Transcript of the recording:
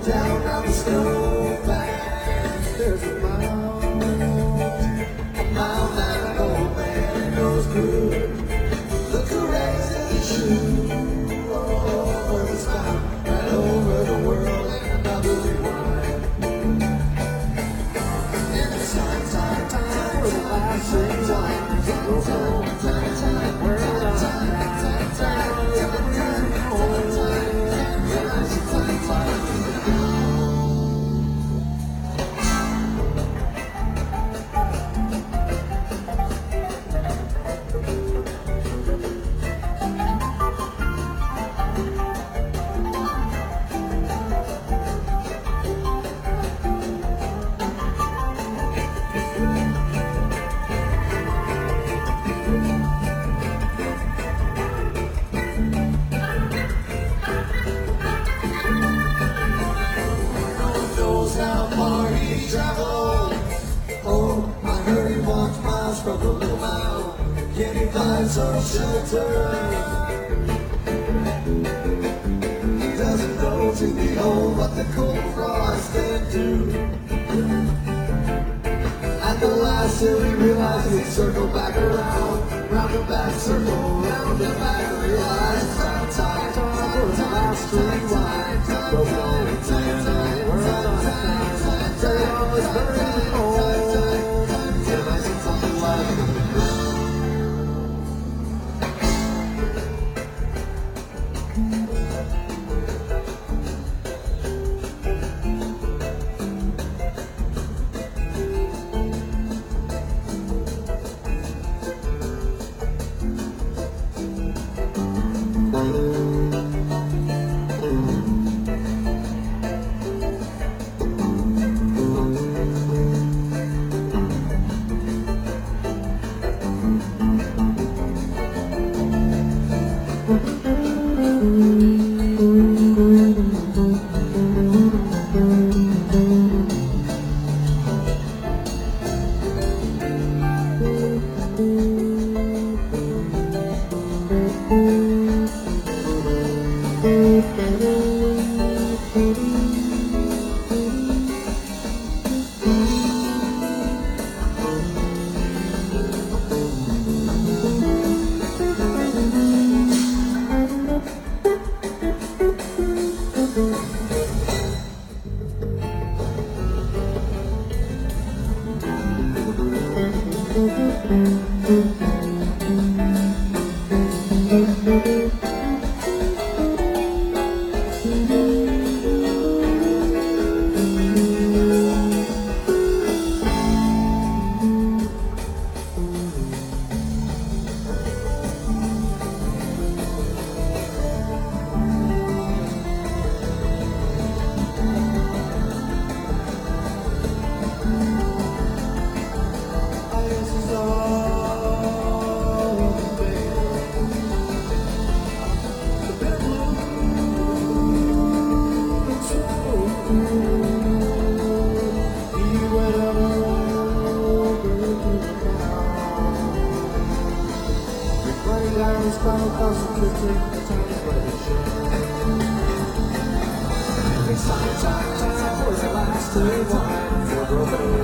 down on the snowbank. There's a mound that an old man goes through. The correct issue, oh, it's found right over the world and probably wide. And it's time for the last things on the world. Oh, I heard he walked miles from the little mound, yet he finds some shelter. He doesn't know to behold what the cold frost can do. At the last till he realizes he circled back around, round and back, circle, round and back, realize time for the last to rewind. Go home and time, we're on time, say all is burning cold. It's time for the last to rewind.